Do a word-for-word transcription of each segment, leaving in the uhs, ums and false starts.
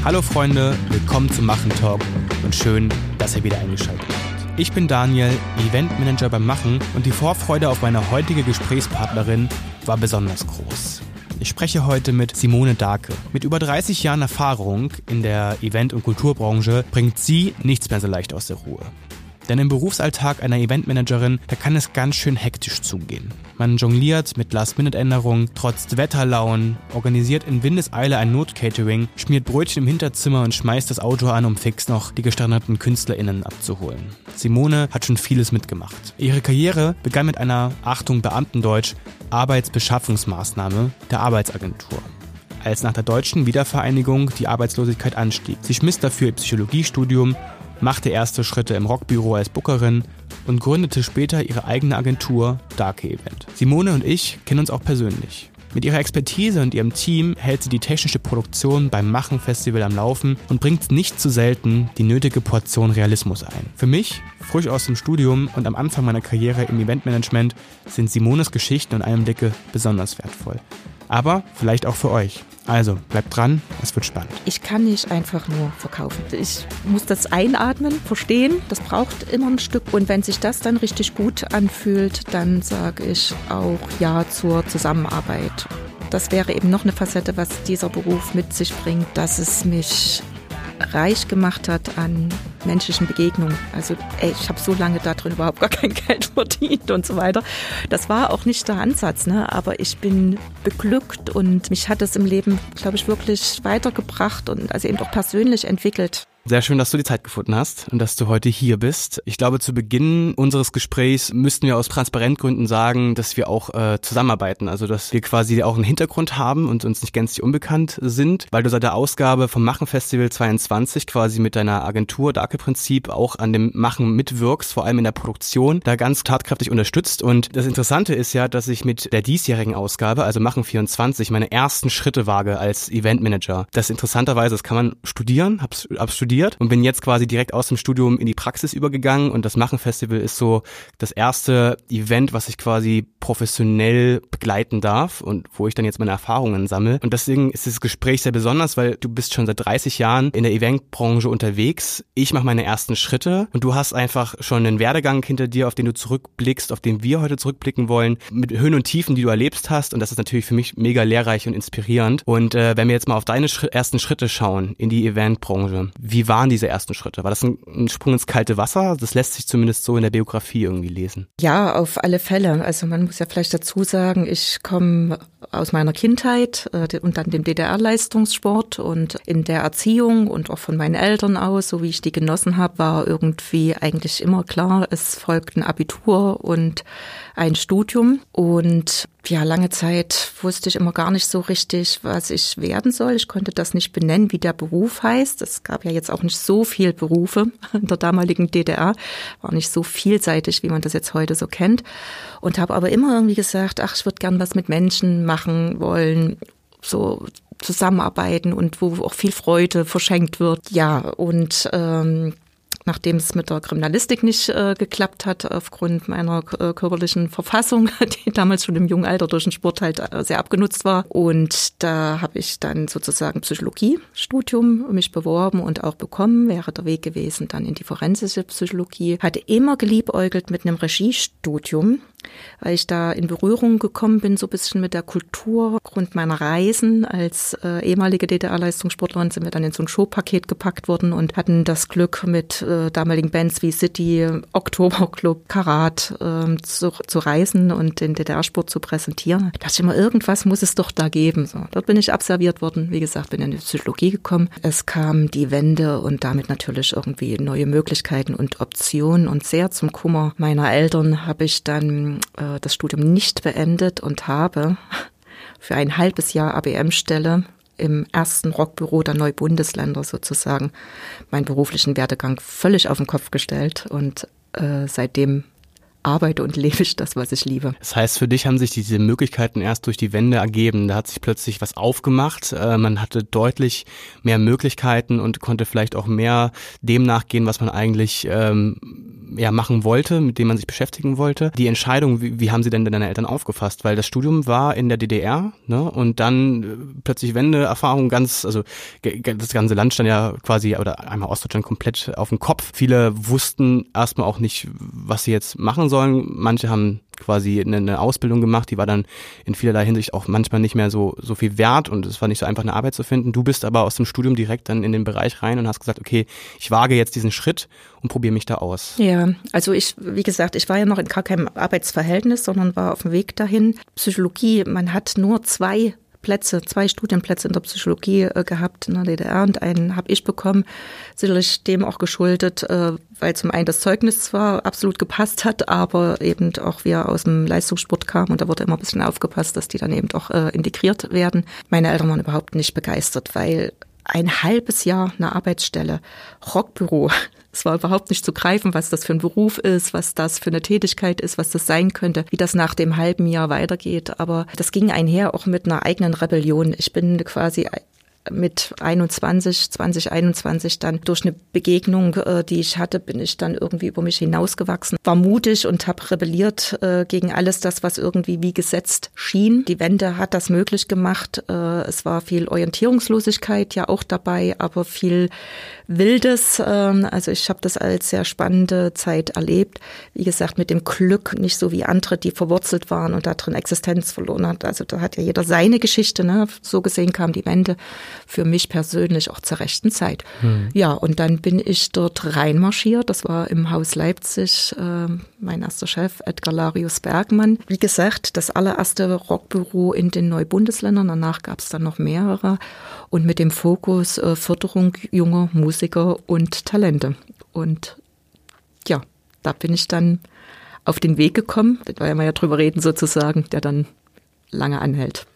Hallo Freunde, willkommen zum Machen Talk und schön, dass ihr wieder eingeschaltet habt. Ich bin Daniel, Eventmanager beim Machen und die Vorfreude auf meine heutige Gesprächspartnerin war besonders groß. Ich spreche heute mit Simone Dahlke. Mit über dreißig Jahren Erfahrung in der Event- und Kulturbranche bringt sie nichts mehr so leicht aus der Ruhe. Denn im Berufsalltag einer Eventmanagerin, da kann es ganz schön hektisch zugehen. Man jongliert mit Last-Minute-Änderungen, trotzt Wetterlaunen, organisiert in Windeseile ein Not-Catering, schmiert Brötchen im Hinterzimmer und schmeißt das Auto an, um fix noch die gestandeten KünstlerInnen abzuholen. Simone hat schon vieles mitgemacht. Ihre Karriere begann mit einer, Achtung Beamtendeutsch, Arbeitsbeschaffungsmaßnahme der Arbeitsagentur. Als nach der deutschen Wiedervereinigung die Arbeitslosigkeit anstieg. Sie schmiss dafür ihr Psychologiestudium, machte erste Schritte im Rockbüro als Bookerin und gründete später ihre eigene Agentur Dahlke Event. Simone und ich kennen uns auch persönlich. Mit ihrer Expertise und ihrem Team hält sie die technische Produktion beim Machen-Festival am Laufen und bringt nicht zu selten die nötige Portion Realismus ein. Für mich, frisch aus dem Studium und am Anfang meiner Karriere im Eventmanagement, sind Simones Geschichten und Einblicke besonders wertvoll. Aber vielleicht auch für euch. Also, bleibt dran, es wird spannend. Ich kann nicht einfach nur verkaufen. Ich muss das einatmen, verstehen, das braucht immer ein Stück. Und wenn sich das dann richtig gut anfühlt, dann sage ich auch Ja zur Zusammenarbeit. Das wäre eben noch eine Facette, was dieser Beruf mit sich bringt, dass es mich reich gemacht hat an menschlichen Begegnungen. Also ey, ich habe so lange da drin überhaupt gar kein Geld verdient und so weiter. Das war auch nicht der Ansatz, ne? Aber ich bin beglückt und mich hat es im Leben, glaube ich, wirklich weitergebracht und also eben auch persönlich entwickelt. Sehr schön, dass du die Zeit gefunden hast und dass du heute hier bist. Ich glaube, zu Beginn unseres Gesprächs müssten wir aus Transparentgründen sagen, dass wir auch äh, zusammenarbeiten. Also, dass wir quasi auch einen Hintergrund haben und uns nicht gänzlich unbekannt sind, weil du seit der Ausgabe vom Machen Festival zweiundzwanzig quasi mit deiner Agentur Dahlke Prinzip auch an dem Machen mitwirkst, vor allem in der Produktion, da ganz tatkräftig unterstützt. Und das Interessante ist ja, dass ich mit der diesjährigen Ausgabe, also Machen vierundzwanzig, meine ersten Schritte wage als Eventmanager. Das interessanterweise, das kann man studieren, hab's, hab's studiert. Und bin jetzt quasi direkt aus dem Studium in die Praxis übergegangen und das Machen Festival ist so das erste Event, was ich quasi professionell begleiten darf und wo ich dann jetzt meine Erfahrungen sammle. Und deswegen ist das Gespräch sehr besonders, weil du bist schon seit dreißig Jahren in der Eventbranche unterwegs. Ich mache meine ersten Schritte und du hast einfach schon einen Werdegang hinter dir, auf den du zurückblickst, auf den wir heute zurückblicken wollen, mit Höhen und Tiefen, die du erlebst hast. Und das ist natürlich für mich mega lehrreich und inspirierend. Und äh, wenn wir jetzt mal auf deine Schri- ersten Schritte schauen in die Eventbranche, wie waren diese ersten Schritte? War das ein, ein Sprung ins kalte Wasser? Das lässt sich zumindest so in der Biografie irgendwie lesen. Ja, auf alle Fälle. Also man muss ja vielleicht dazu sagen, ich komme aus meiner Kindheit äh, und dann dem D D R-Leistungssport und in der Erziehung und auch von meinen Eltern aus, so wie ich die genossen habe, war irgendwie eigentlich immer klar, es folgt ein Abitur und ein Studium. Und ja, lange Zeit wusste ich immer gar nicht so richtig, was ich werden soll. Ich konnte das nicht benennen, wie der Beruf heißt. Es gab ja jetzt auch nicht so viel Berufe in der damaligen D D R, war nicht so vielseitig, wie man das jetzt heute so kennt. Und habe aber immer irgendwie gesagt, ach, ich würde gern was mit Menschen machen wollen, so zusammenarbeiten und wo auch viel Freude verschenkt wird. Ja, und ähm, nachdem es mit der Kriminalistik nicht äh, geklappt hat, aufgrund meiner äh, körperlichen Verfassung, die damals schon im jungen Alter durch den Sport halt äh, sehr abgenutzt war. Und da habe ich dann sozusagen Psychologiestudium mich beworben und auch bekommen. Wäre der Weg gewesen dann in die forensische Psychologie. Hatte immer geliebäugelt mit einem Regiestudium, weil ich da in Berührung gekommen bin, so ein bisschen mit der Kultur. Aufgrund meiner Reisen als äh, ehemalige D D R-Leistungssportlerin sind wir dann in so ein Showpaket gepackt worden und hatten das Glück, mit äh, damaligen Bands wie City, Oktoberclub, Karat äh, zu, zu reisen und den D D R-Sport zu präsentieren. Da dachte ich immer, irgendwas muss es doch da geben. So, dort bin ich abserviert worden. Wie gesagt, bin in die Psychologie gekommen. Es kam die Wende und damit natürlich irgendwie neue Möglichkeiten und Optionen. Und sehr zum Kummer meiner Eltern habe ich dann äh, das Studium nicht beendet und habe für ein halbes Jahr A B M-Stelle im ersten Rockbüro der Neubundesländer sozusagen meinen beruflichen Werdegang völlig auf den Kopf gestellt und äh, seitdem arbeite und lebe ich das, was ich liebe. Das heißt, für dich haben sich diese Möglichkeiten erst durch die Wende ergeben. Da hat sich plötzlich was aufgemacht. Äh, man hatte deutlich mehr Möglichkeiten und konnte vielleicht auch mehr dem nachgehen, was man eigentlich ähm, ja machen wollte, mit dem man sich beschäftigen wollte. Die Entscheidung, wie, wie haben sie denn deine Eltern aufgefasst? Weil das Studium war in der D D R, ne? Und dann äh, plötzlich Wendeerfahrung ganz, also ge- das ganze Land stand ja quasi, oder einmal Ostdeutschland komplett auf dem Kopf. Viele wussten erstmal auch nicht, was sie jetzt machen sollen. Manche haben quasi eine, eine Ausbildung gemacht, die war dann in vielerlei Hinsicht auch manchmal nicht mehr so so viel wert und es war nicht so einfach, eine Arbeit zu finden. Du bist aber aus dem Studium direkt dann in den Bereich rein und hast gesagt, okay, ich wage jetzt diesen Schritt und probiere mich da aus. Ja, also ich, wie gesagt, ich war ja noch in gar keinem Arbeitsverhältnis, sondern war auf dem Weg dahin. Psychologie, man hat nur zwei Plätze, zwei Studienplätze in der Psychologie äh, gehabt in der D D R und einen habe ich bekommen, sicherlich dem auch geschuldet, äh, weil zum einen das Zeugnis zwar absolut gepasst hat, aber eben auch wir aus dem Leistungssport kamen und da wurde immer ein bisschen aufgepasst, dass die dann eben auch äh, integriert werden. Meine Eltern waren überhaupt nicht begeistert, weil ein halbes Jahr eine Arbeitsstelle, Rockbüro, es war überhaupt nicht zu greifen, was das für ein Beruf ist, was das für eine Tätigkeit ist, was das sein könnte, wie das nach dem halben Jahr weitergeht. Aber das ging einher auch mit einer eigenen Rebellion. Ich bin quasi mit einundzwanzig, zwanzig einundzwanzig dann durch eine Begegnung, die ich hatte, bin ich dann irgendwie über mich hinausgewachsen, war mutig und habe rebelliert äh, gegen alles das, was irgendwie wie gesetzt schien. Die Wende hat das möglich gemacht. Äh, es war viel Orientierungslosigkeit ja auch dabei, aber viel Wildes. Äh, also ich habe das als sehr spannende Zeit erlebt. Wie gesagt, mit dem Glück, nicht so wie andere, die verwurzelt waren und da drin Existenz verloren hat. Also da hat ja jeder seine Geschichte, ne? So gesehen kam die Wende für mich persönlich auch zur rechten Zeit. Hm. Ja, und dann bin ich dort reinmarschiert. Das war im Haus Leipzig, äh, mein erster Chef, Edgar Larius Bergmann. Wie gesagt, das allererste Rockbüro in den Neubundesländern. Danach gab es dann noch mehrere. Und mit dem Fokus äh, Förderung junger Musiker und Talente. Und ja, da bin ich dann auf den Weg gekommen, da werden wir ja drüber reden sozusagen, der dann lange anhält.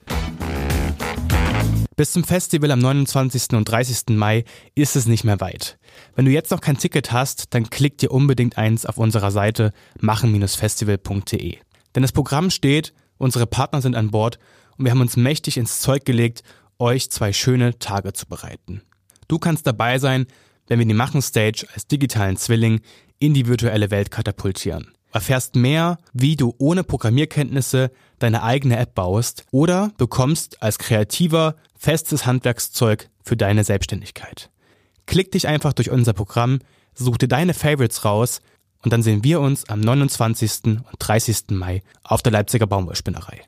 Bis zum Festival am neunundzwanzigsten und dreißigsten Mai ist es nicht mehr weit. Wenn du jetzt noch kein Ticket hast, dann klick dir unbedingt eins auf unserer Seite machen Bindestrich festival punkt de. Denn das Programm steht, unsere Partner sind an Bord und wir haben uns mächtig ins Zeug gelegt, euch zwei schöne Tage zu bereiten. Du kannst dabei sein, wenn wir die Machen-Stage als digitalen Zwilling in die virtuelle Welt katapultieren. Erfährst mehr, wie du ohne Programmierkenntnisse deine eigene App baust oder bekommst als Kreativer festes Handwerkszeug für deine Selbstständigkeit. Klick dich einfach durch unser Programm, such dir deine Favorites raus und dann sehen wir uns am neunundzwanzigsten und dreißigsten Mai auf der Leipziger Baumwollspinnerei.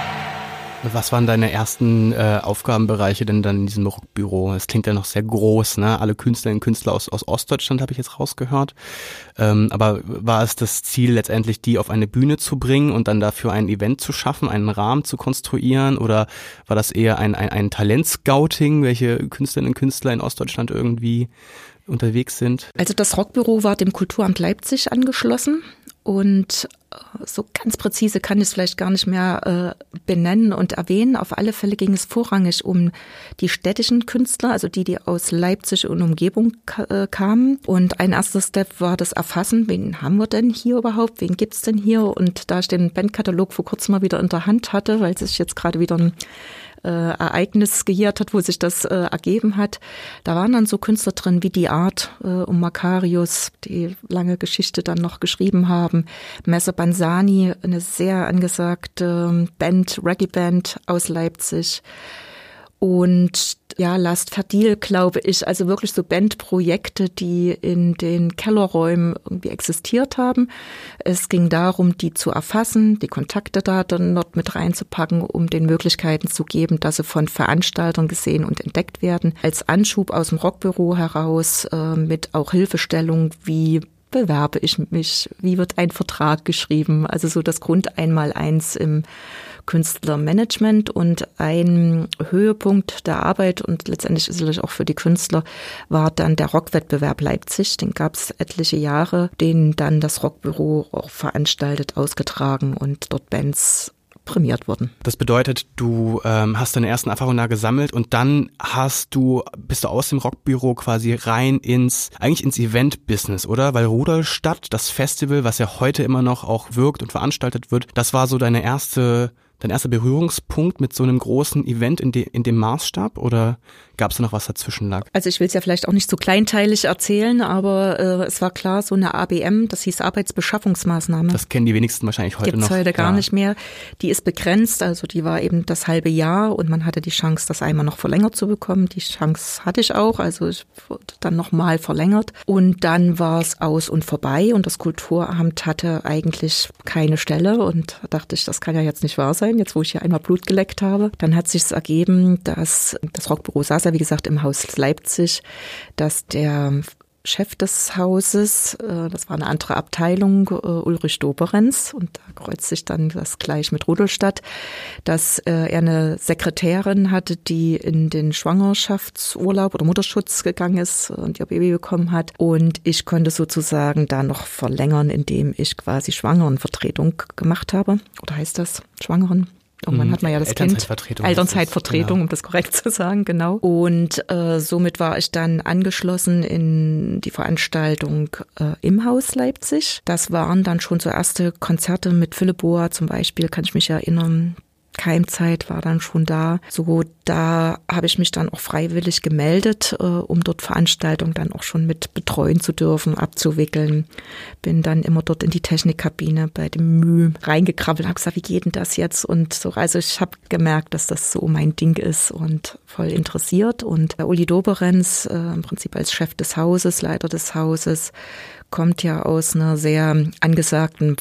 Was waren deine ersten äh, Aufgabenbereiche denn dann in diesem Rockbüro? Es klingt ja noch sehr groß, ne? Alle Künstlerinnen und Künstler aus, aus Ostdeutschland habe ich jetzt rausgehört. Ähm, aber war es das Ziel letztendlich, die auf eine Bühne zu bringen und dann dafür ein Event zu schaffen, einen Rahmen zu konstruieren? Oder war das eher ein, ein, ein Talentscouting, welche Künstlerinnen und Künstler in Ostdeutschland irgendwie unterwegs sind? Also das Rockbüro war dem Kulturamt Leipzig angeschlossen. Und so ganz präzise kann ich es vielleicht gar nicht mehr äh, benennen und erwähnen. Auf alle Fälle ging es vorrangig um die städtischen Künstler, also die, die aus Leipzig und Umgebung ka- äh, kamen. Und ein erster Step war das Erfassen, wen haben wir denn hier überhaupt, wen gibt's denn hier? Und da ich den Bandkatalog vor kurzem mal wieder in der Hand hatte, weil sich jetzt gerade wieder ein Äh, Ereignis gejährt hat, wo sich das äh, ergeben hat. Da waren dann so Künstler drin wie die Art äh, um Makarius, die lange Geschichte dann noch geschrieben haben. Messer Banzani, eine sehr angesagte Band, Reggae-Band aus Leipzig. Und ja, Last Fadil, glaube ich, also wirklich so Bandprojekte, die in den Kellerräumen irgendwie existiert haben. Es ging darum, die zu erfassen, die Kontakte da dann dort mit reinzupacken, um den Möglichkeiten zu geben, dass sie von Veranstaltern gesehen und entdeckt werden. Als Anschub aus dem Rockbüro heraus äh, mit auch Hilfestellung, wie bewerbe ich mich, wie wird ein Vertrag geschrieben, also so das Grund Einmaleins im Künstlermanagement. Und ein Höhepunkt der Arbeit und letztendlich sicherlich auch für die Künstler war dann der Rockwettbewerb Leipzig. Den gab es etliche Jahre, den dann das Rockbüro auch veranstaltet, ausgetragen und dort Bands prämiert wurden. Das bedeutet, du ähm, hast deine ersten Erfahrungen da gesammelt und dann hast du, bist du aus dem Rockbüro quasi rein ins, eigentlich ins Event-Business, oder? Weil Rudolstadt, das Festival, was ja heute immer noch auch wirkt und veranstaltet wird, das war so deine erste dein erster Berührungspunkt mit so einem großen Event in, de, in dem Maßstab oder gab es da noch was dazwischen lag? Also ich will es ja vielleicht auch nicht so kleinteilig erzählen, aber äh, es war klar, so eine A B M, das hieß Arbeitsbeschaffungsmaßnahme. Das kennen die wenigsten wahrscheinlich heute Gibt's noch. heute gar ja. nicht mehr. Die ist begrenzt, also die war eben das halbe Jahr und man hatte die Chance, das einmal noch verlängert zu bekommen. Die Chance hatte ich auch, also ich wurde dann nochmal verlängert. Und dann war es aus und vorbei und das Kulturamt hatte eigentlich keine Stelle und da dachte ich, das kann ja jetzt nicht wahr sein, jetzt wo ich hier einmal Blut geleckt habe. Dann hat sich ergeben, dass das Rockbüro saß ja wie gesagt im Haus Leipzig, dass der Chef des Hauses, das war eine andere Abteilung, Ulrich Doberenz, und da kreuzt sich dann das gleich mit Rudolstadt, dass er eine Sekretärin hatte, die in den Schwangerschaftsurlaub oder Mutterschutz gegangen ist und ihr Baby bekommen hat. Und ich konnte sozusagen da noch verlängern, indem ich quasi Schwangerenvertretung gemacht habe. Oder heißt das Schwangeren? Irgendwann hat man ja das Elternzeitvertretung. Kind. Elternzeitvertretung, genau. Um das korrekt zu sagen, genau. Und äh, somit war ich dann angeschlossen in die Veranstaltung äh, im Haus Leipzig. Das waren dann schon so erste Konzerte mit Philipp Boa zum Beispiel, kann ich mich erinnern. Keimzeit war dann schon da. So, da habe ich mich dann auch freiwillig gemeldet, äh, um dort Veranstaltungen dann auch schon mit betreuen zu dürfen, abzuwickeln. Bin dann immer dort in die Technikkabine bei dem Müh reingekrabbelt, habe gesagt, wie geht denn das jetzt? Und so, also ich habe gemerkt, dass das so mein Ding ist und voll interessiert. Und der Uli Doberenz, äh, im Prinzip als Chef des Hauses, Leiter des Hauses, kommt ja aus einer sehr angesagten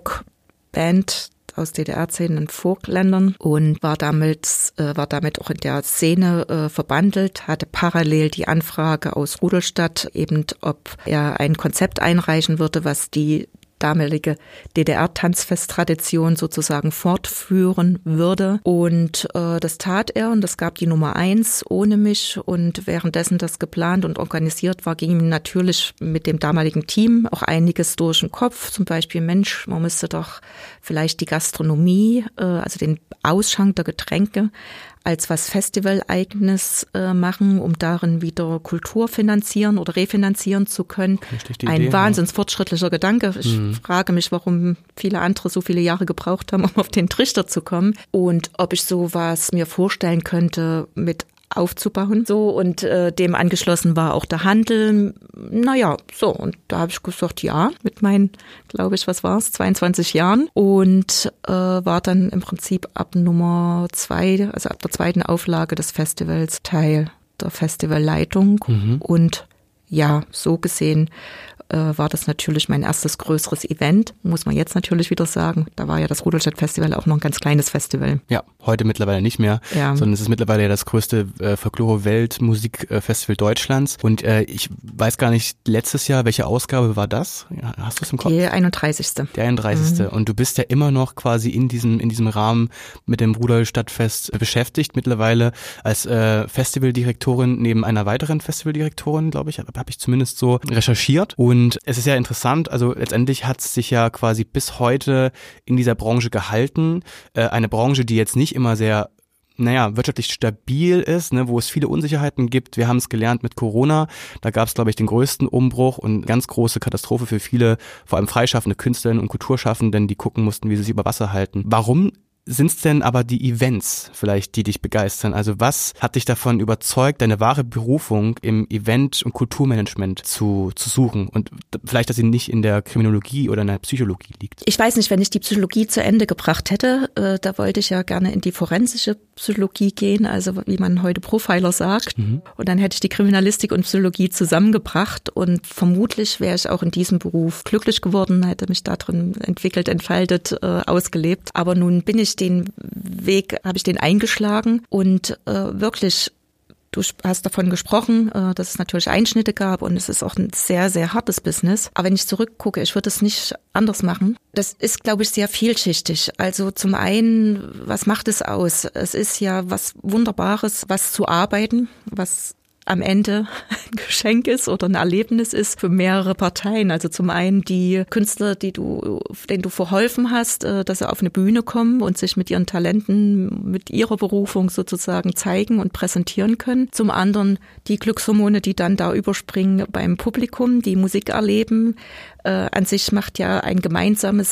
Folk-Band aus D D R-Szenen und Folkländern und war damit, äh, war damit auch in der Szene äh, verbandelt, hatte parallel die Anfrage aus Rudolstadt, eben ob er ein Konzept einreichen würde, was die damalige D D R-Tanzfest-Tradition sozusagen fortführen würde. Und äh, das tat er und das gab die Nummer eins ohne mich. Und währenddessen das geplant und organisiert war, ging ihm natürlich mit dem damaligen Team auch einiges durch den Kopf. Zum Beispiel, Mensch, man müsste doch vielleicht die Gastronomie, äh, also den Ausschank der Getränke, als was Festivaleigenes äh, machen, um darin wieder Kultur finanzieren oder refinanzieren zu können. Ein Idee, wahnsinns ja. fortschrittlicher Gedanke. Ich mhm. frage mich, warum viele andere so viele Jahre gebraucht haben, um auf den Trichter zu kommen. Und ob ich sowas mir vorstellen könnte, mit aufzubauen. So, und äh, dem angeschlossen war auch der Handel. Naja, so, und da habe ich gesagt, ja, mit meinen, glaube ich, was war es, zweiundzwanzig Jahren. Und äh, war dann im Prinzip ab Nummer zwei, also ab der zweiten Auflage des Festivals Teil der Festivalleitung. Mhm. Und ja, so gesehen äh, war das natürlich mein erstes größeres Event, muss man jetzt natürlich wieder sagen. Da war ja das Rudolstadt-Festival auch noch ein ganz kleines Festival. Ja, heute mittlerweile nicht mehr, ja. sondern es ist mittlerweile ja das größte äh, Folklore-Welt-Musikfestival Deutschlands. Und äh, ich weiß gar nicht, letztes Jahr, welche Ausgabe war das? Ja, hast du es im Kopf? Die einunddreißigste. Die einunddreißigste. Mhm. Und du bist ja immer noch quasi in diesem in diesem Rahmen mit dem Rudolstadtfest beschäftigt, mittlerweile als äh, Festivaldirektorin neben einer weiteren Festivaldirektorin, glaube ich, habe hab ich zumindest so recherchiert. Und es ist ja interessant, also letztendlich hat es sich ja quasi bis heute in dieser Branche gehalten. Äh, eine Branche, die jetzt nicht immer sehr, naja, wirtschaftlich stabil ist, ne, wo es viele Unsicherheiten gibt. Wir haben es gelernt mit Corona. Da gab es, glaube ich, den größten Umbruch und ganz große Katastrophe für viele, vor allem freischaffende Künstlerinnen und Kulturschaffenden, die gucken mussten, wie sie sich über Wasser halten. Warum sind es denn aber die Events vielleicht, die dich begeistern? Also was hat dich davon überzeugt, deine wahre Berufung im Event- und Kulturmanagement zu, zu suchen? Und vielleicht, dass sie nicht in der Kriminologie oder in der Psychologie liegt. Ich weiß nicht, wenn ich die Psychologie zu Ende gebracht hätte, äh, da wollte ich ja gerne in die forensische Psychologie gehen, also wie man heute Profiler sagt. Mhm. Und dann hätte ich die Kriminalistik und Psychologie zusammengebracht und vermutlich wäre ich auch in diesem Beruf glücklich geworden, hätte mich da drin entwickelt, entfaltet, äh, ausgelebt. Aber nun bin ich den Weg, habe ich den eingeschlagen und äh, wirklich, du hast davon gesprochen, äh, dass es natürlich Einschnitte gab und es ist auch ein sehr, sehr hartes Business. Aber wenn ich zurückgucke, ich würde es nicht anders machen. Das ist, glaube ich, sehr vielschichtig. Also zum einen, was macht es aus? Es ist ja was Wunderbares, was zu arbeiten, was am Ende ein Geschenk ist oder ein Erlebnis ist für mehrere Parteien. Also zum einen die Künstler, die du, denen du verholfen hast, dass sie auf eine Bühne kommen und sich mit ihren Talenten, mit ihrer Berufung sozusagen zeigen und präsentieren können. Zum anderen die Glückshormone, die dann da überspringen beim Publikum, die Musik erleben. Äh, an sich macht ja ein gemeinsames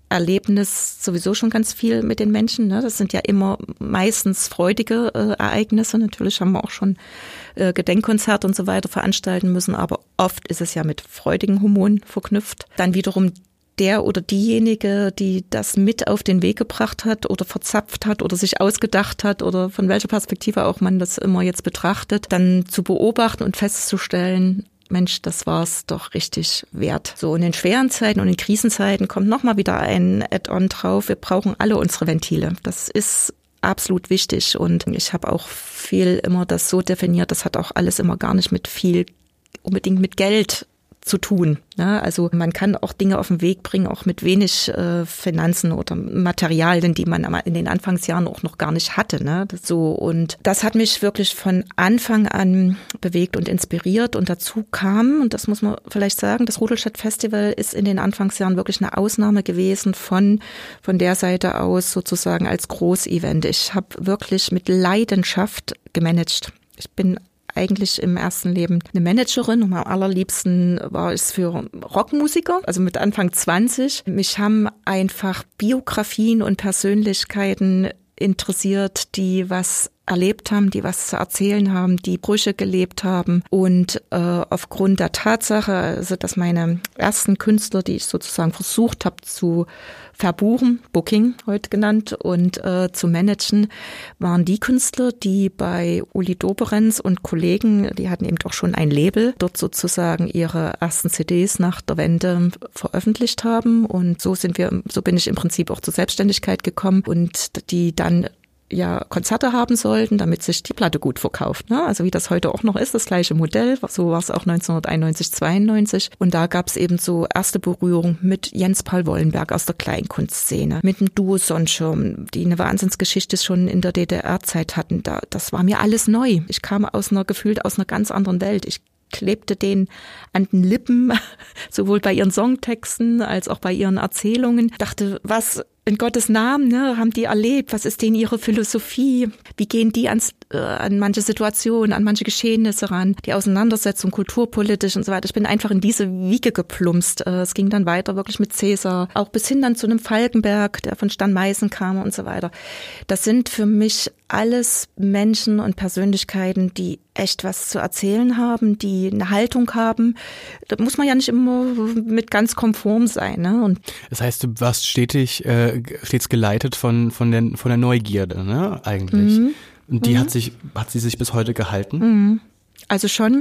Erlebnis sowieso schon ganz viel mit den Menschen. Ne? Das sind ja immer meistens freudige äh, Ereignisse. Natürlich haben wir auch schon äh, Gedenkkonzerte und so weiter veranstalten müssen, aber oft ist es ja mit freudigen Hormonen verknüpft. Dann wiederum der oder diejenige, die das mit auf den Weg gebracht hat oder verzapft hat oder sich ausgedacht hat oder von welcher Perspektive auch man das immer jetzt betrachtet, dann zu beobachten und festzustellen, Mensch, das war's doch richtig wert. So, in den schweren Zeiten und in Krisenzeiten kommt nochmal wieder ein Add-on drauf. Wir brauchen alle unsere Ventile. Das ist absolut wichtig und ich habe auch viel immer das so definiert, das hat auch alles immer gar nicht mit viel, unbedingt mit Geld zu tun. Ja, also man kann auch Dinge auf den Weg bringen, auch mit wenig äh, Finanzen oder Materialien, die man in den Anfangsjahren auch noch gar nicht hatte. Ne? Das so, und das hat mich wirklich von Anfang an bewegt und inspiriert. Und dazu kam, und das muss man vielleicht sagen, das Rudolstadt Festival ist in den Anfangsjahren wirklich eine Ausnahme gewesen von, von der Seite aus sozusagen als Großevent. Ich habe wirklich mit Leidenschaft gemanagt. Ich bin eigentlich im ersten Leben eine Managerin und am allerliebsten war es für Rockmusiker, also mit Anfang zwanzig. Mich haben einfach Biografien und Persönlichkeiten interessiert, die was erlebt haben, die was zu erzählen haben, die Brüche gelebt haben und äh, aufgrund der Tatsache, also dass meine ersten Künstler, die ich sozusagen versucht habe zu verbuchen, Booking heute genannt, und äh, zu managen, waren die Künstler, die bei Uli Doberenz und Kollegen, die hatten eben doch schon ein Label, dort sozusagen ihre ersten C Ds nach der Wende veröffentlicht haben und so sind wir, so bin ich im Prinzip auch zur Selbstständigkeit gekommen und die dann ja Konzerte haben sollten, damit sich die Platte gut verkauft. Ne? Also wie das heute auch noch ist, das gleiche Modell. So war es auch neunzehnhunderteinundneunzig, zweiundneunzig. Und da gab es eben so erste Berührung mit Jens Paul Wollenberg aus der Kleinkunstszene, mit dem Duo Sonnenschirm, die eine Wahnsinnsgeschichte schon in der D D R-Zeit hatten. Da, das war mir alles neu. Ich kam aus einer, gefühlt aus einer ganz anderen Welt. Ich klebte denen an den Lippen, sowohl bei ihren Songtexten als auch bei ihren Erzählungen. Dachte, was in Gottes Namen, ne, haben die erlebt? Was ist denen ihre Philosophie? Wie gehen die ans, äh, an manche Situationen, an manche Geschehnisse ran? Die Auseinandersetzung kulturpolitisch und so weiter. Ich bin einfach in diese Wiege geplumpst. Äh, es ging dann weiter wirklich mit Cäsar, auch bis hin dann zu einem Falkenberg, der von Stan Meißen kam und so weiter. Das sind für mich alles Menschen und Persönlichkeiten, die echt was zu erzählen haben, die eine Haltung haben. Da muss man ja nicht immer mit ganz konform sein. Ne? Und das heißt, du warst stetig, äh, stets geleitet von, von, der, von der Neugierde, ne, eigentlich. Mhm. Und die mhm. hat sich, hat sie sich bis heute gehalten? Mhm. Also schon.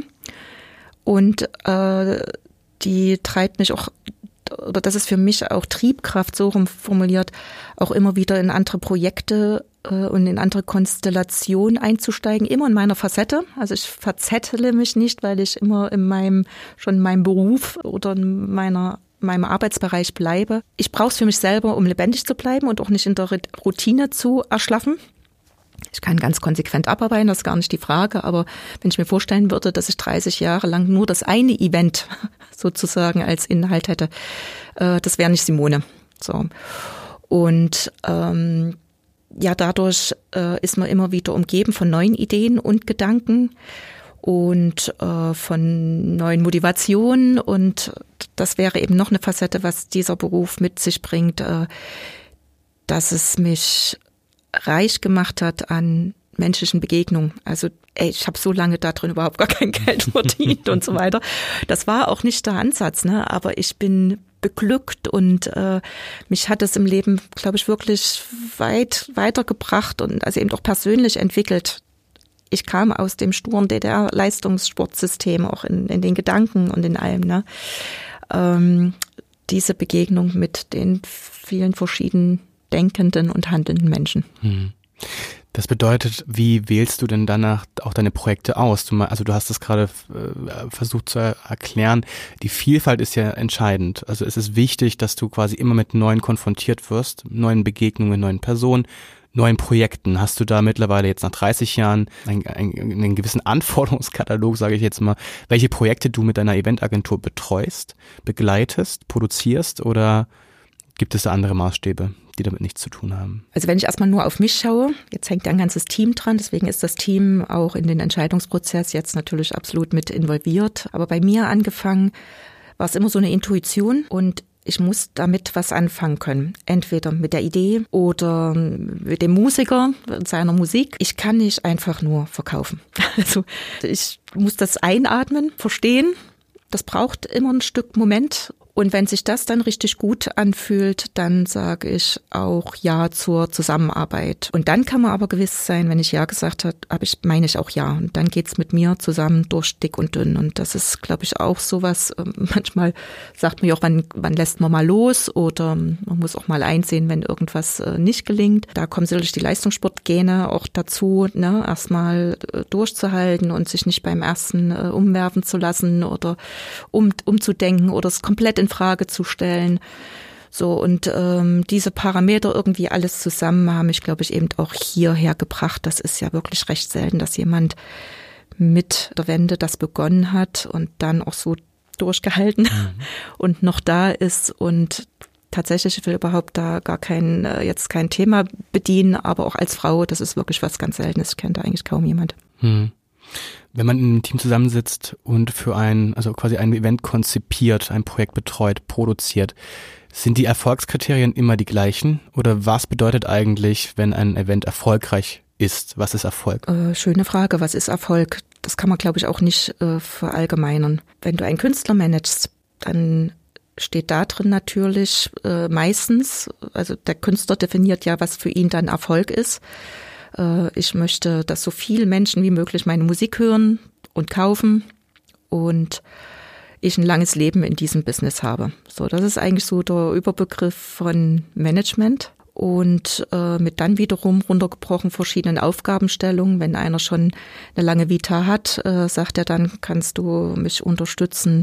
Und äh, die treibt mich auch, oder das ist für mich auch Triebkraft, so rum formuliert, auch immer wieder in andere Projekte und in andere Konstellationen einzusteigen, immer in meiner Facette. Also ich verzettle mich nicht, weil ich immer in meinem, schon in meinem Beruf oder in meiner, meinem Arbeitsbereich bleibe. Ich brauche es für mich selber, um lebendig zu bleiben und auch nicht in der Routine zu erschlaffen. Ich kann ganz konsequent abarbeiten, das ist gar nicht die Frage, aber wenn ich mir vorstellen würde, dass ich dreißig Jahre lang nur das eine Event sozusagen als Inhalt hätte, äh, das wäre nicht Simone. So. Und ähm, ja, dadurch äh, ist man immer wieder umgeben von neuen Ideen und Gedanken und äh, von neuen Motivationen. Und das wäre eben noch eine Facette, was dieser Beruf mit sich bringt, äh, dass es mich reich gemacht hat an menschlichen Begegnungen. Also ey, ich habe so lange da drin überhaupt gar kein Geld verdient und so weiter. Das war auch nicht der Ansatz, ne? Aber ich bin beglückt und äh, mich hat es im Leben, glaube ich, wirklich weit weitergebracht und also eben auch persönlich entwickelt. Ich kam aus dem sturen D D R-Leistungssportsystem, auch in, in den Gedanken und in allem. Ne? Ähm, diese Begegnung mit den vielen verschiedenen denkenden und handelnden Menschen. Hm. Das bedeutet, wie wählst du denn danach auch deine Projekte aus? Du, also du hast es gerade äh, versucht zu erklären, die Vielfalt ist ja entscheidend. Also es ist wichtig, dass du quasi immer mit Neuen konfrontiert wirst, neuen Begegnungen, neuen Personen, neuen Projekten. Hast du da mittlerweile jetzt nach dreißig Jahren einen, einen, einen gewissen Anforderungskatalog, sage ich jetzt mal, welche Projekte du mit deiner Eventagentur betreust, begleitest, produzierst oder gibt es da andere Maßstäbe, die damit nichts zu tun haben? Also wenn ich erstmal nur auf mich schaue, jetzt hängt ja ein ganzes Team dran, deswegen ist das Team auch in den Entscheidungsprozess jetzt natürlich absolut mit involviert. Aber bei mir angefangen war es immer so eine Intuition und ich muss damit was anfangen können. Entweder mit der Idee oder mit dem Musiker, seiner Musik. Ich kann nicht einfach nur verkaufen. Also ich muss das einatmen, verstehen. Das braucht immer ein Stück Moment. Und wenn sich das dann richtig gut anfühlt, dann sage ich auch Ja zur Zusammenarbeit. Und dann kann man aber gewiss sein, wenn ich Ja gesagt habe, habe ich, meine ich auch Ja. Und dann geht's mit mir zusammen durch dick und dünn. Und das ist, glaube ich, auch sowas. Manchmal sagt man ja auch, wann, wann lässt man mal los oder man muss auch mal einsehen, wenn irgendwas nicht gelingt. Da kommen sicherlich die Leistungssportgene auch dazu, ne, erstmal durchzuhalten und sich nicht beim ersten umwerfen zu lassen oder um, umzudenken oder es komplett in Frage zu stellen. So, und ähm, diese Parameter irgendwie alles zusammen haben mich, glaube ich, eben auch hierher gebracht. Das ist ja wirklich recht selten, dass jemand mit der Wende das begonnen hat und dann auch so durchgehalten mhm. und noch da ist. Und tatsächlich, ich will überhaupt da gar kein, jetzt kein Thema bedienen, aber auch als Frau, das ist wirklich was ganz Seltenes. Ich kenne da eigentlich kaum jemand. Mhm. Wenn man in einem Team zusammensitzt und für ein, also quasi ein Event konzipiert, ein Projekt betreut, produziert, sind die Erfolgskriterien immer die gleichen? Oder was bedeutet eigentlich, wenn ein Event erfolgreich ist? Was ist Erfolg? Äh, schöne Frage. Was ist Erfolg? Das kann man, glaube ich, auch nicht äh, verallgemeinern. Wenn du einen Künstler managst, dann steht da drin natürlich äh, meistens, also der Künstler definiert ja, was für ihn dann Erfolg ist. Ich möchte, dass so viele Menschen wie möglich meine Musik hören und kaufen und ich ein langes Leben in diesem Business habe. So, das ist eigentlich so der Überbegriff von Management und äh, mit dann wiederum runtergebrochen verschiedenen Aufgabenstellungen. Wenn einer schon eine lange Vita hat, äh, sagt er dann, kannst du mich unterstützen,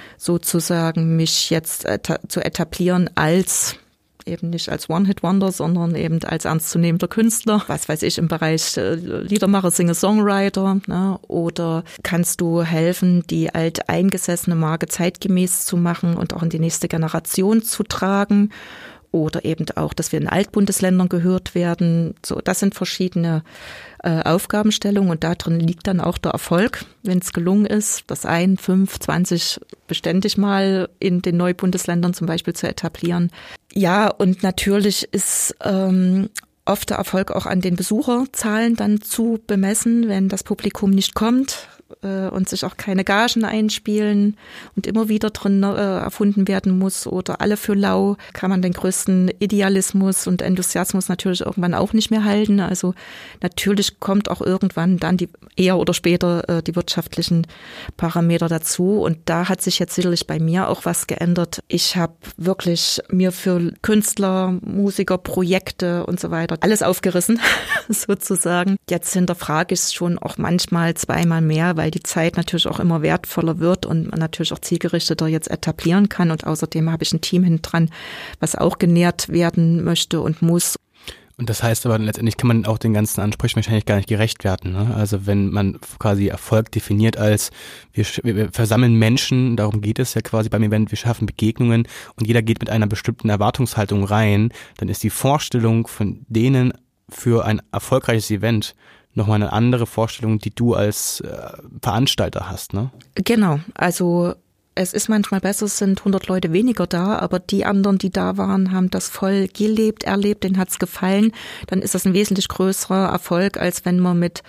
sozusagen mich jetzt eta- zu etablieren als eben nicht als One-Hit-Wonder, sondern eben als ernstzunehmender Künstler. Was weiß ich, im Bereich äh, Liedermacher, Singer-Songwriter. Ne? Oder kannst du helfen, die alteingesessene Marke zeitgemäß zu machen und auch in die nächste Generation zu tragen. Oder eben auch, dass wir in Altbundesländern gehört werden. So, das sind verschiedene äh, Aufgabenstellungen und da drin liegt dann auch der Erfolg, wenn es gelungen ist, das ein, fünf, zwanzig beständig mal in den Neubundesländern zum Beispiel zu etablieren. Ja, und natürlich ist ähm, oft der Erfolg auch an den Besucherzahlen dann zu bemessen, wenn das Publikum nicht kommt äh, und sich auch keine Gagen einspielen und immer wieder drin äh, erfunden werden muss oder alle für lau, kann man den größten Idealismus und Enthusiasmus natürlich irgendwann auch nicht mehr halten. Also natürlich kommt auch irgendwann dann die eher oder später äh, die wirtschaftlichen Parameter dazu und da hat sich jetzt sicherlich bei mir auch was geändert. Ich habe wirklich mir für Künstler, Musiker, Projekte und so weiter alles aufgerissen, sozusagen. Jetzt hinterfrage ich es schon auch manchmal zweimal mehr, weil die Zeit natürlich auch immer wertvoller wird und man natürlich auch zielgerichteter jetzt etablieren kann. Und außerdem habe ich ein Team hinten dran, was auch genährt werden möchte und muss. Und das heißt aber letztendlich kann man auch den ganzen Ansprüchen wahrscheinlich gar nicht gerecht werden. Ne? Also wenn man quasi Erfolg definiert als wir, wir versammeln Menschen, darum geht es ja quasi beim Event, wir schaffen Begegnungen und jeder geht mit einer bestimmten Erwartungshaltung rein, dann ist die Vorstellung von denen für ein erfolgreiches Event nochmal eine andere Vorstellung, die du als äh, Veranstalter hast, ne? Genau, also es ist manchmal besser, es sind hundert Leute weniger da, aber die anderen, die da waren, haben das voll gelebt, erlebt, denen hat's gefallen. Dann ist das ein wesentlich größerer Erfolg, als wenn man mit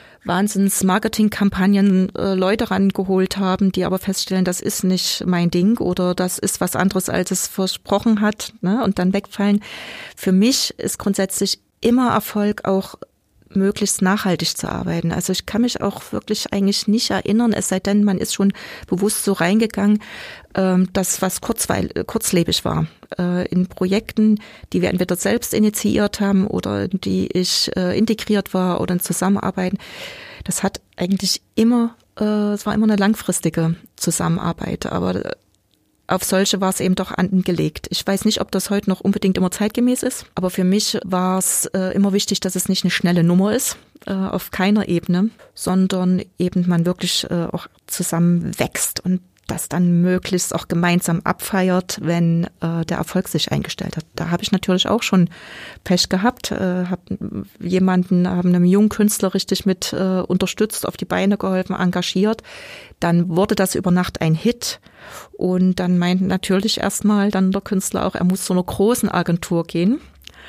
Wahnsinns-Marketing-Kampagnen äh, Leute rangeholt haben, die aber feststellen, das ist nicht mein Ding oder das ist was anderes, als es versprochen hat, ne, und dann wegfallen. Für mich ist grundsätzlich immer Erfolg auch möglichst nachhaltig zu arbeiten. Also ich kann mich auch wirklich eigentlich nicht erinnern, es sei denn, man ist schon bewusst so reingegangen, dass was kurzweil, kurzlebig war. In Projekten, die wir entweder selbst initiiert haben oder in die ich integriert war oder in Zusammenarbeiten. Das hat eigentlich immer, es war immer eine langfristige Zusammenarbeit, aber auf solche war es eben doch angelegt. Ich weiß nicht, ob das heute noch unbedingt immer zeitgemäß ist, aber für mich war es äh, immer wichtig, dass es nicht eine schnelle Nummer ist, äh, auf keiner Ebene, sondern eben man wirklich äh, auch zusammen wächst. Und das dann möglichst auch gemeinsam abfeiert, wenn äh, der Erfolg sich eingestellt hat. Da habe ich natürlich auch schon Pech gehabt, äh, habe jemanden, haben einem jungen Künstler richtig mit äh, unterstützt, auf die Beine geholfen, engagiert. Dann wurde das über Nacht ein Hit und dann meint natürlich erstmal dann der Künstler auch, er muss zu einer großen Agentur gehen,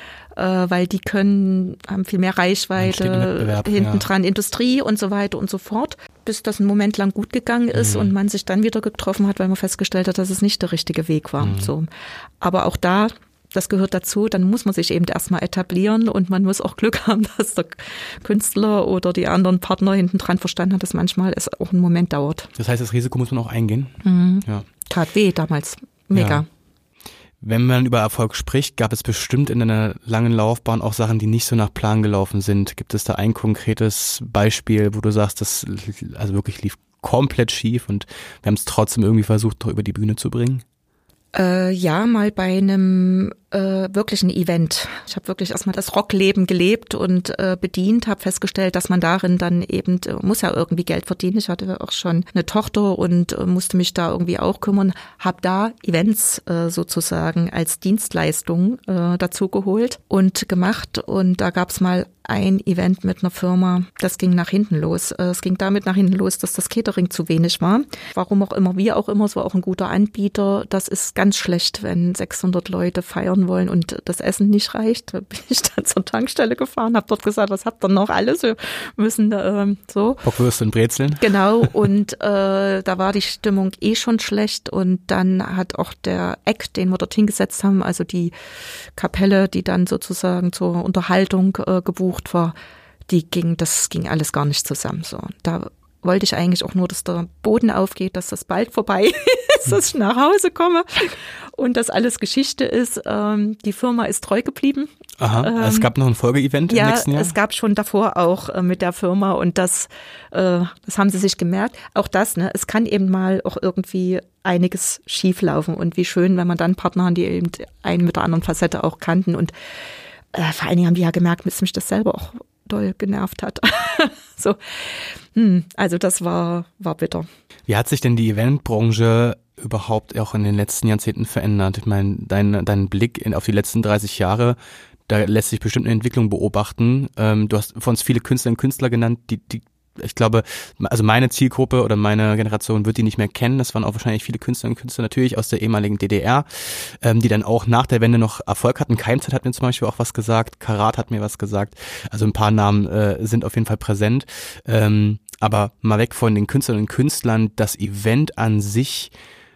weil die können, haben viel mehr Reichweite, hinten dran ja. Industrie und so weiter und so fort, bis das einen Moment lang gut gegangen ist mhm. und man sich dann wieder getroffen hat, weil man festgestellt hat, dass es nicht der richtige Weg war. Mhm. So. Aber auch da, das gehört dazu, dann muss man sich eben erstmal etablieren und man muss auch Glück haben, dass der Künstler oder die anderen Partner hinten dran verstanden hat, dass manchmal es auch einen Moment dauert. Das heißt, das Risiko muss man auch eingehen? Mhm. Ja. Tat weh damals, mega. Ja. Wenn man über Erfolg spricht, gab es bestimmt in deiner langen Laufbahn auch Sachen, die nicht so nach Plan gelaufen sind. Gibt es da ein konkretes Beispiel, wo du sagst, das also wirklich lief komplett schief und wir haben es trotzdem irgendwie versucht, doch über die Bühne zu bringen? Äh, ja, mal bei einem äh, wirklichen Event. Ich habe wirklich erstmal das Rockleben gelebt und äh, bedient, habe festgestellt, dass man darin dann eben, äh, muss ja irgendwie Geld verdienen. Ich hatte auch schon eine Tochter und äh, musste mich da irgendwie auch kümmern. Habe da Events äh, sozusagen als Dienstleistung äh, dazu geholt und gemacht. Und da gab's mal ein Event mit einer Firma, das ging nach hinten los. Es ging damit nach hinten los, dass das Catering zu wenig war. Warum auch immer, wie auch immer, es war auch ein guter Anbieter. Das ist ganz schlecht, wenn sechshundert Leute feiern wollen und das Essen nicht reicht. Da bin ich dann zur Tankstelle gefahren, habe dort gesagt, was habt ihr noch alles? Wir müssen ähm, so. Bockwürste und Brezeln. Genau, und äh, da war die Stimmung eh schon schlecht und dann hat auch der Act, den wir dorthin gesetzt haben, also die Kapelle, die dann sozusagen zur Unterhaltung äh, gebucht war, die ging, das ging alles gar nicht zusammen. So, da wollte ich eigentlich auch nur, dass der Boden aufgeht, dass das bald vorbei ist, dass ich nach Hause komme und dass alles Geschichte ist. Ähm, die Firma ist treu geblieben. Aha, ähm, es gab noch ein Folgeevent ja, im nächsten Jahr? Ja, es gab schon davor auch äh, mit der Firma und das, äh, das haben sie sich gemerkt. Auch das, ne, es kann eben mal auch irgendwie einiges schieflaufen und wie schön, wenn man dann Partner haben, die eben einen mit der anderen Facette auch kannten und äh, vor allen Dingen haben die ja gemerkt, dass mich das selber auch doll genervt hat. so, hm, also das war, war bitter. Wie hat sich denn die Eventbranche überhaupt auch in den letzten Jahrzehnten verändert? Ich meine, dein, dein Blick in, auf die letzten dreißig Jahre, da lässt sich bestimmt eine Entwicklung beobachten. Ähm, du hast von uns viele Künstlerinnen und Künstler genannt, die, die ich glaube, also meine Zielgruppe oder meine Generation wird die nicht mehr kennen. Das waren auch wahrscheinlich viele Künstlerinnen und Künstler natürlich aus der ehemaligen D D R, ähm, die dann auch nach der Wende noch Erfolg hatten. Keimzeit hat mir zum Beispiel auch was gesagt, Karat hat mir was gesagt. Also ein paar Namen äh, sind auf jeden Fall präsent. Ähm, aber mal weg von den Künstlerinnen und Künstlern, das Event an sich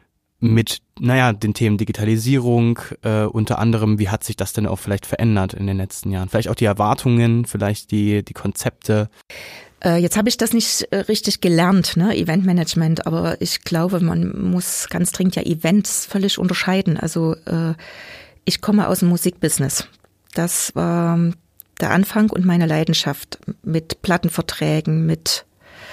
mit, naja, den Themen Digitalisierung, äh, unter anderem, wie hat sich das denn auch vielleicht verändert in den letzten Jahren? Vielleicht auch die Erwartungen, vielleicht die, die Konzepte. Jetzt habe ich das nicht richtig gelernt, ne, Eventmanagement, aber ich glaube, man muss ganz dringend ja Events völlig unterscheiden. Also äh, ich komme aus dem Musikbusiness. Das war der Anfang und meine Leidenschaft mit Plattenverträgen, mit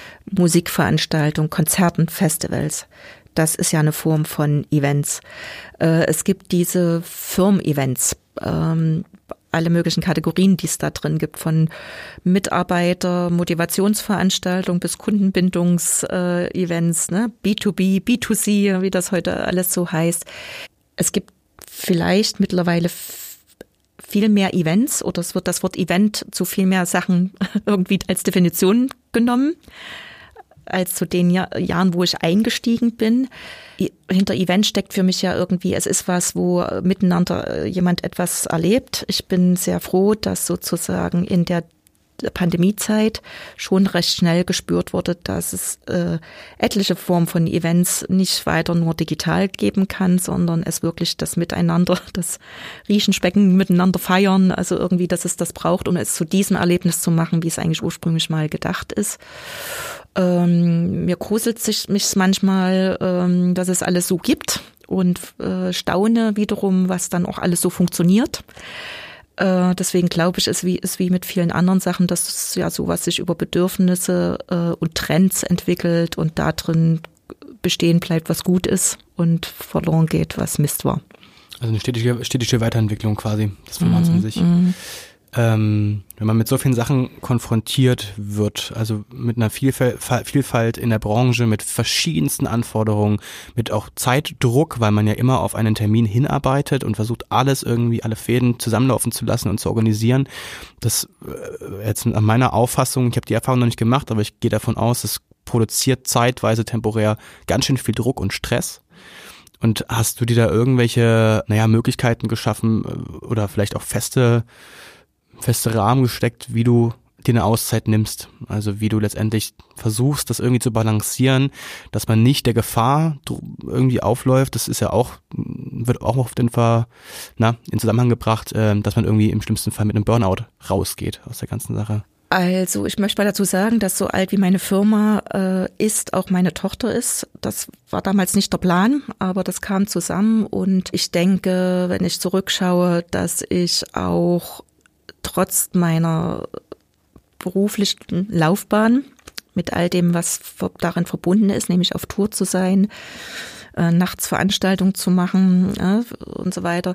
Musikveranstaltungen, Konzerten, Festivals. Das ist ja eine Form von Events. Äh, es gibt diese Firmen-Events, ähm, alle möglichen Kategorien, die es da drin gibt, von Mitarbeiter, Motivationsveranstaltungen bis Kundenbindungs-Events, äh, ne? B zwei B, B zwei C, wie das heute alles so heißt. Es gibt vielleicht mittlerweile f- viel mehr Events oder es wird das Wort Event zu viel mehr Sachen irgendwie als Definition genommen, als zu den Jahr, Jahren, wo ich eingestiegen bin. Hinter Event steckt für mich ja irgendwie, es ist was, wo miteinander jemand etwas erlebt. Ich bin sehr froh, dass sozusagen in der Pandemiezeit schon recht schnell gespürt wurde, dass es äh, etliche Formen von Events nicht weiter nur digital geben kann, sondern es wirklich das Miteinander, das Riechen, Specken, miteinander feiern, also irgendwie, dass es das braucht, um es zu diesem Erlebnis zu machen, wie es eigentlich ursprünglich mal gedacht ist. Ähm, mir gruselt sich mich manchmal, ähm, dass es alles so gibt und äh, staune wiederum, was dann auch alles so funktioniert. Äh, deswegen glaube ich, es ist wie, ist wie mit vielen anderen Sachen, dass es ja sowas sich über Bedürfnisse äh, und Trends entwickelt und da drin bestehen bleibt, was gut ist und verloren geht, was Mist war. Also eine stetige, stetige Weiterentwicklung quasi des Formats mhm, an sich. Mhm. ähm, wenn man mit so vielen Sachen konfrontiert wird, also mit einer Vielfalt, Vielfalt in der Branche, mit verschiedensten Anforderungen, mit auch Zeitdruck, weil man ja immer auf einen Termin hinarbeitet und versucht alles irgendwie, alle Fäden zusammenlaufen zu lassen und zu organisieren. Das äh, jetzt an meiner Auffassung, ich habe die Erfahrung noch nicht gemacht, aber ich gehe davon aus, es produziert zeitweise temporär ganz schön viel Druck und Stress. Und hast du dir da irgendwelche, naja, Möglichkeiten geschaffen oder vielleicht auch feste feste Rahmen gesteckt, wie du dir eine Auszeit nimmst? Also wie du letztendlich versuchst, das irgendwie zu balancieren, dass man nicht der Gefahr irgendwie aufläuft. Das ist ja auch, wird auch oft in, Ver, na, in Zusammenhang gebracht, dass man irgendwie im schlimmsten Fall mit einem Burnout rausgeht aus der ganzen Sache. Also ich möchte mal dazu sagen, dass so alt wie meine Firma äh, ist, auch meine Tochter ist. Das war damals nicht der Plan, aber das kam zusammen und ich denke, wenn ich zurückschaue, dass ich auch trotz meiner beruflichen Laufbahn mit all dem, was darin verbunden ist, nämlich auf Tour zu sein, äh, nachts Veranstaltungen zu machen äh, und so weiter,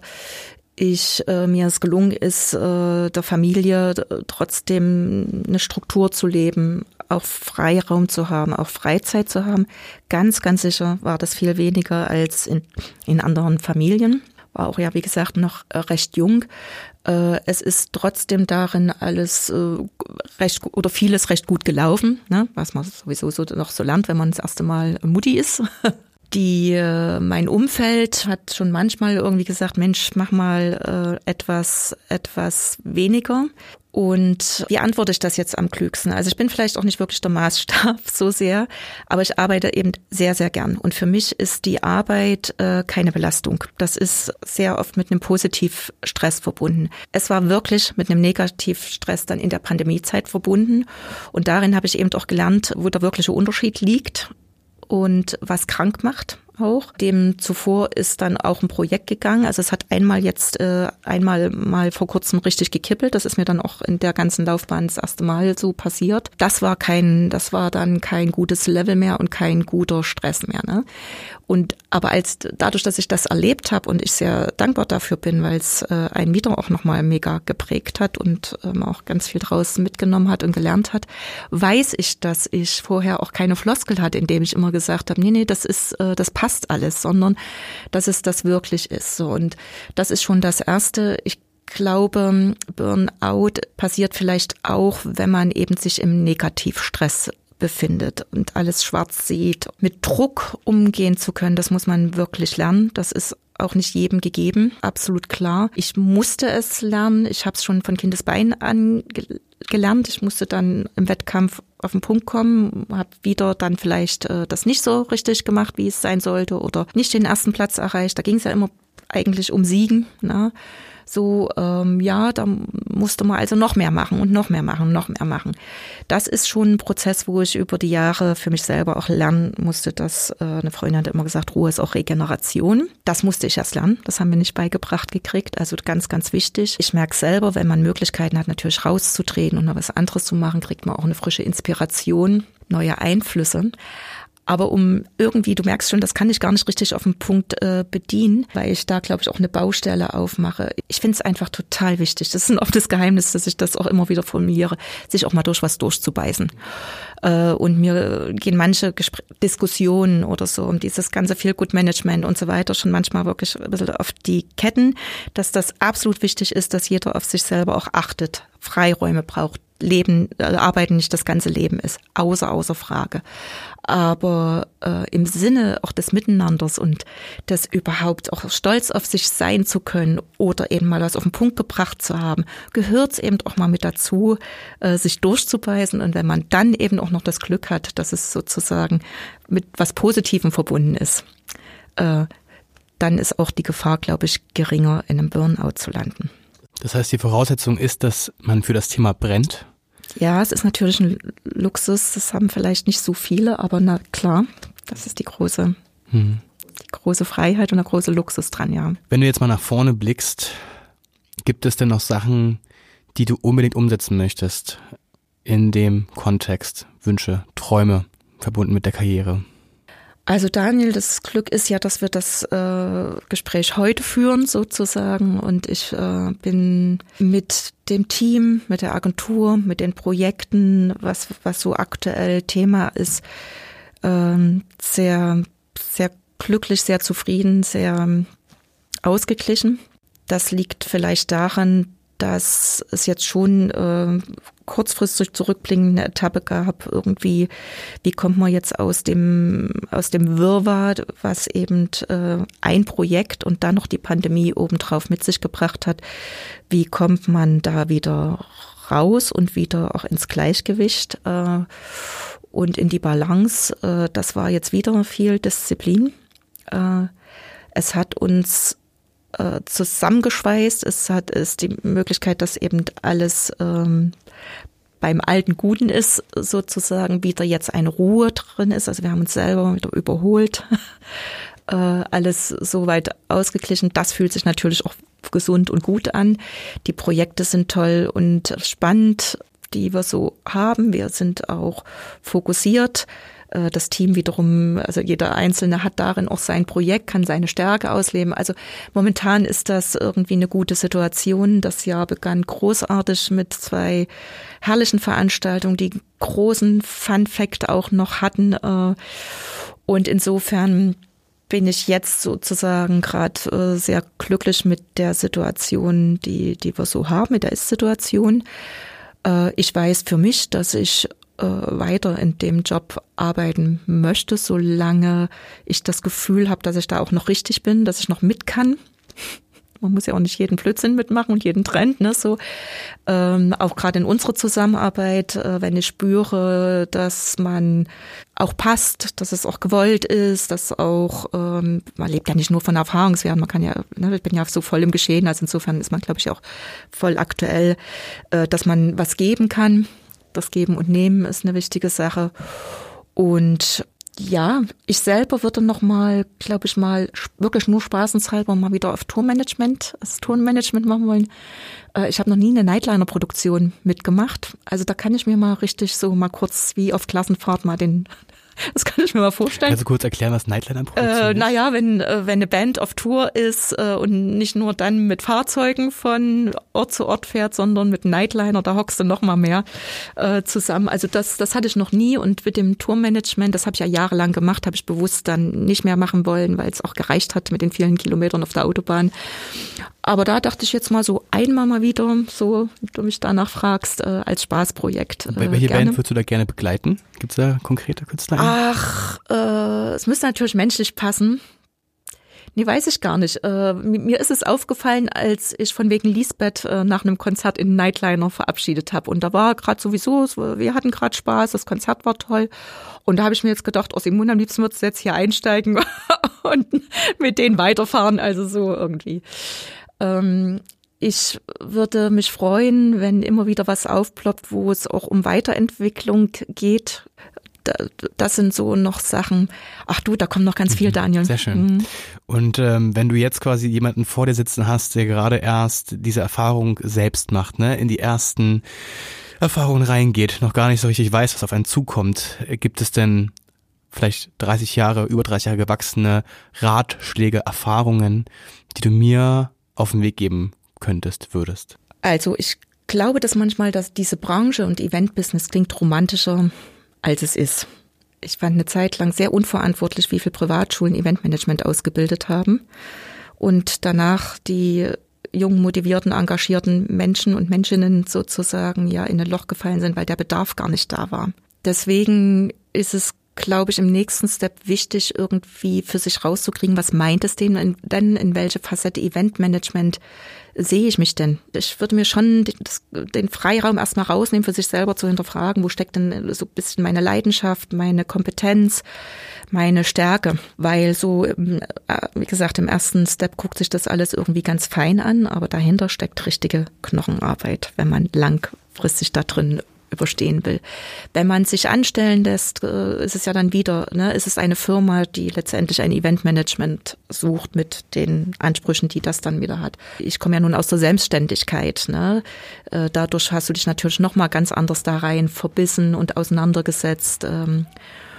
ich äh, mir es gelungen ist, äh, der Familie äh, trotzdem eine Struktur zu leben, auch Freiraum zu haben, auch Freizeit zu haben. Ganz, ganz sicher war das viel weniger als in, in anderen Familien. War auch ja, wie gesagt, noch äh, recht jung. Äh, es ist trotzdem darin alles äh, recht oder vieles recht gut gelaufen, ne? Was man sowieso so noch so lernt, wenn man das erste Mal Mutti ist. Die, äh, mein Umfeld hat schon manchmal irgendwie gesagt, Mensch, mach mal äh, etwas, etwas weniger. Und wie antworte ich das jetzt am klügsten? Also ich bin vielleicht auch nicht wirklich der Maßstab so sehr, aber ich arbeite eben sehr, sehr gern. Und für mich ist die Arbeit äh, keine Belastung. Das ist sehr oft mit einem Positivstress verbunden. Es war wirklich mit einem Negativstress dann in der Pandemiezeit verbunden. Und darin habe ich eben auch gelernt, wo der wirkliche Unterschied liegt und was krank macht auch. Dem zuvor ist dann auch ein Projekt gegangen. Also es hat einmal jetzt, äh, einmal mal vor kurzem richtig gekippelt. Das ist mir dann auch in der ganzen Laufbahn das erste Mal so passiert. Das war kein, das war dann kein gutes Level mehr und kein guter Stress mehr, ne? Und aber als dadurch, dass ich das erlebt habe und ich sehr dankbar dafür bin, weil es äh, einen wieder auch nochmal mega geprägt hat und ähm, auch ganz viel draus mitgenommen hat und gelernt hat, weiß ich, dass ich vorher auch keine Floskel hatte, indem ich immer gesagt habe, nee, nee, das ist, äh, das passt alles, sondern dass es das wirklich ist. So, und das ist schon das Erste. Ich glaube, Burnout passiert vielleicht auch, wenn man eben sich im Negativstress befindet und alles schwarz sieht. Mit Druck umgehen zu können, das muss man wirklich lernen. Das ist auch nicht jedem gegeben, absolut klar. Ich musste es lernen. Ich habe es schon von Kindesbein an ge- gelernt. Ich musste dann im Wettkampf auf den Punkt kommen, habe wieder dann vielleicht äh, das nicht so richtig gemacht, wie es sein sollte oder nicht den ersten Platz erreicht. Da ging es ja immer eigentlich um Siegen, ne? So, ähm, ja, da musste man also noch mehr machen und noch mehr machen, noch mehr machen. Das ist schon ein Prozess, wo ich über die Jahre für mich selber auch lernen musste, dass äh, eine Freundin hat immer gesagt, Ruhe ist auch Regeneration. Das musste ich erst lernen, das haben wir nicht beigebracht gekriegt, also ganz, ganz wichtig. Ich merke selber, wenn man Möglichkeiten hat, natürlich rauszutreten und noch was anderes zu machen, kriegt man auch eine frische Inspiration, neue Einflüsse. Aber um irgendwie, du merkst schon, das kann ich gar nicht richtig auf den Punkt äh, bedienen, weil ich da, glaube ich, auch eine Baustelle aufmache. Ich finde es einfach total wichtig. Das ist ein oft das Geheimnis, dass ich das auch immer wieder formuliere, sich auch mal durch was durchzubeißen. Äh, und mir gehen manche Gespr- Diskussionen oder so um dieses ganze Feel-Good-Management und so weiter schon manchmal wirklich ein bisschen auf die Ketten, dass das absolut wichtig ist, dass jeder auf sich selber auch achtet, Freiräume braucht. Leben, äh, Arbeiten nicht das ganze Leben ist, außer, außer Frage. Aber äh, im Sinne auch des Miteinanders und des überhaupt auch stolz auf sich sein zu können oder eben mal was auf den Punkt gebracht zu haben, gehört es eben auch mal mit dazu, äh, sich durchzubeißen. Und wenn man dann eben auch noch das Glück hat, dass es sozusagen mit was Positivem verbunden ist, äh, dann ist auch die Gefahr, glaube ich, geringer, in einem Burnout zu landen. Das heißt, die Voraussetzung ist, dass man für das Thema brennt? Ja, es ist natürlich ein Luxus, das haben vielleicht nicht so viele, aber na klar, das ist die große, hm. die große Freiheit und der große Luxus dran, ja. Wenn du jetzt mal nach vorne blickst, gibt es denn noch Sachen, die du unbedingt umsetzen möchtest in dem Kontext, Wünsche, Träume verbunden mit der Karriere? Also Daniel, das Glück ist ja, dass wir das äh, Gespräch heute führen sozusagen und ich äh, bin mit dem Team, mit der Agentur, mit den Projekten, was was so aktuell Thema ist, äh, sehr sehr glücklich, sehr zufrieden, sehr ausgeglichen. Das liegt vielleicht daran, dass es jetzt schon äh, kurzfristig zurückblickend eine Etappe gab, irgendwie, wie kommt man jetzt aus dem aus dem Wirrwarr, was eben äh, ein Projekt und dann noch die Pandemie obendrauf mit sich gebracht hat, wie kommt man da wieder raus und wieder auch ins Gleichgewicht äh, und in die Balance. Äh, das war jetzt wieder viel Disziplin. Äh, es hat uns zusammengeschweißt. Es hat ist die Möglichkeit, dass eben alles ähm, beim alten Guten ist, sozusagen wieder jetzt eine Ruhe drin ist. Also wir haben uns selber wieder überholt, äh, alles soweit ausgeglichen. Das fühlt sich natürlich auch gesund und gut an. Die Projekte sind toll und spannend, die wir so haben. Wir sind auch fokussiert. Das Team wiederum, also jeder Einzelne hat darin auch sein Projekt, kann seine Stärke ausleben. Also momentan ist das irgendwie eine gute Situation. Das Jahr begann großartig mit zwei herrlichen Veranstaltungen, die großen Fun Fact auch noch hatten. Und insofern bin ich jetzt sozusagen gerade sehr glücklich mit der Situation, die, die wir so haben, mit der Ist-Situation. Ich weiß für mich, dass ich weiter in dem Job arbeiten möchte, solange ich das Gefühl habe, dass ich da auch noch richtig bin, dass ich noch mit kann. Man muss ja auch nicht jeden Blödsinn mitmachen und jeden Trend, ne? So ähm, auch gerade in unserer Zusammenarbeit, äh, wenn ich spüre, dass man auch passt, dass es auch gewollt ist, dass auch ähm, man lebt ja nicht nur von Erfahrungswerten, man kann ja, ne, ich bin ja so voll im Geschehen, also insofern ist man, glaube ich, auch voll aktuell, äh, dass man was geben kann. Das Geben und Nehmen ist eine wichtige Sache. Und ja, ich selber würde noch mal, glaube ich mal, wirklich nur spaßenshalber mal wieder auf Tourmanagement, das Tourmanagement machen wollen. Ich habe noch nie eine Nightliner-Produktion mitgemacht. Also da kann ich mir mal richtig so mal kurz wie auf Klassenfahrt mal den... Das kann ich mir mal vorstellen. Kannst du kurz erklären, was Nightliner-Produktion äh, ist? Naja, wenn, wenn eine Band auf Tour ist äh, und nicht nur dann mit Fahrzeugen von Ort zu Ort fährt, sondern mit Nightliner, da hockst du noch mal mehr äh, zusammen. Also das, das hatte ich noch nie und mit dem Tourmanagement, das habe ich ja jahrelang gemacht, habe ich bewusst dann nicht mehr machen wollen, weil es auch gereicht hat mit den vielen Kilometern auf der Autobahn. Aber da dachte ich jetzt mal so einmal mal wieder, so, wenn du mich danach fragst, äh, als Spaßprojekt. Äh, Welche gerne. Band würdest du da gerne begleiten? Gibt es da konkrete Künstler? Ach, äh, es müsste natürlich menschlich passen. Nee, weiß ich gar nicht. Äh, mir ist es aufgefallen, als ich von wegen Lisbeth äh, nach einem Konzert in Nightliner verabschiedet habe. Und da war gerade sowieso, wir hatten gerade Spaß, das Konzert war toll. Und da habe ich mir jetzt gedacht, oh Simone, am liebsten würdest du jetzt hier einsteigen und mit denen weiterfahren. Also so irgendwie. Ähm, ich würde mich freuen, wenn immer wieder was aufploppt, wo es auch um Weiterentwicklung geht. Das sind so noch Sachen, ach du, da kommt noch ganz viel, Daniel. Sehr schön. Mhm. Und ähm, wenn du jetzt quasi jemanden vor dir sitzen hast, der gerade erst diese Erfahrung selbst macht, ne, in die ersten Erfahrungen reingeht, noch gar nicht so richtig weiß, was auf einen zukommt, gibt es denn vielleicht dreißig Jahre, über dreißig Jahre gewachsene Ratschläge, Erfahrungen, die du mir auf den Weg geben könntest, würdest? Also ich glaube, dass manchmal, dass diese Branche und Eventbusiness klingt romantischer, als es ist. Ich fand eine Zeit lang sehr unverantwortlich, wie viele Privatschulen Eventmanagement ausgebildet haben und danach die jungen, motivierten, engagierten Menschen und Menschinnen sozusagen ja in ein Loch gefallen sind, weil der Bedarf gar nicht da war. Deswegen ist es, glaube ich, im nächsten Step wichtig, irgendwie für sich rauszukriegen, was meint es denn, denn in welche Facette Eventmanagement sehe ich mich denn? Ich würde mir schon den, den Freiraum erstmal rausnehmen, für sich selber zu hinterfragen, wo steckt denn so ein bisschen meine Leidenschaft, meine Kompetenz, meine Stärke, weil so, wie gesagt, im ersten Step guckt sich das alles irgendwie ganz fein an, aber dahinter steckt richtige Knochenarbeit, wenn man langfristig da drin überstehen will. Wenn man sich anstellen lässt, ist es ja dann wieder, ne, ist es eine Firma, die letztendlich ein Eventmanagement sucht mit den Ansprüchen, die das dann wieder hat. Ich komme ja nun aus der Selbstständigkeit, ne? Dadurch hast du dich natürlich noch mal ganz anders da rein verbissen und auseinandergesetzt.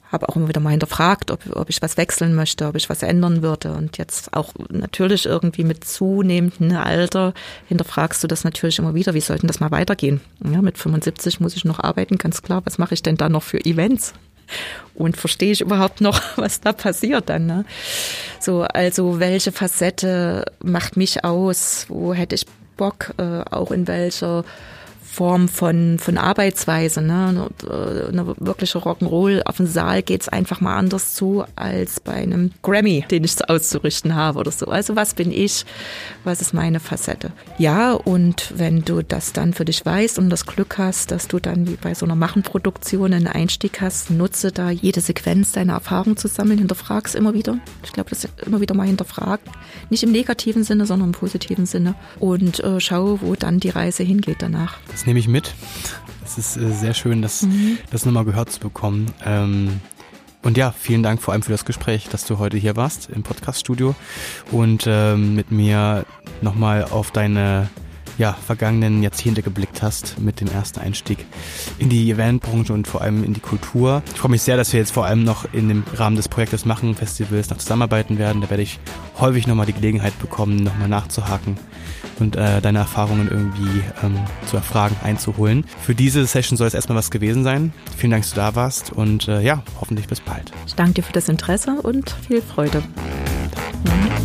habe auch immer wieder mal hinterfragt, ob, ob ich was wechseln möchte, ob ich was ändern würde. Und jetzt auch natürlich irgendwie mit zunehmendem Alter hinterfragst du das natürlich immer wieder. Wie soll denn das mal weitergehen? Ja, mit fünfundsiebzig muss ich noch arbeiten, ganz klar. Was mache ich denn da noch für Events? Und verstehe ich überhaupt noch, was da passiert dann? Ne? So, also welche Facette macht mich aus? Wo hätte ich Bock? Äh, auch in welcher Form von, von Arbeitsweise, ne? Eine wirkliche Rock'n'Roll auf dem Saal geht's einfach mal anders zu als bei einem Grammy, den ich auszurichten habe oder so. Also was bin ich? Was ist meine Facette? Ja, und wenn du das dann für dich weißt und das Glück hast, dass du dann wie bei so einer Machenproduktion einen Einstieg hast, nutze da jede Sequenz, deine Erfahrung zu sammeln, hinterfrag's immer wieder. Ich glaube, das ist immer wieder mal hinterfragt. Nicht im negativen Sinne, sondern im positiven Sinne. Und äh, schau, wo dann die Reise hingeht danach. Das nehme ich mit. Es ist äh, sehr schön, das, mhm. das nochmal gehört zu bekommen. Ähm, und ja, vielen Dank vor allem für das Gespräch, dass du heute hier warst im Podcast-Studio und ähm, mit mir nochmal auf deine ja, vergangenen Jahrzehnte geblickt hast mit dem ersten Einstieg in die Eventbranche und vor allem in die Kultur. Ich freue mich sehr, dass wir jetzt vor allem noch in dem Rahmen des Projektes Machen Festivals noch zusammenarbeiten werden. Da werde ich häufig nochmal die Gelegenheit bekommen, nochmal nachzuhaken und äh, deine Erfahrungen irgendwie ähm, zu erfragen, einzuholen. Für diese Session soll es erstmal was gewesen sein. Vielen Dank, dass du da warst und äh, ja, hoffentlich bis bald. Ich danke dir für das Interesse und viel Freude. Mhm.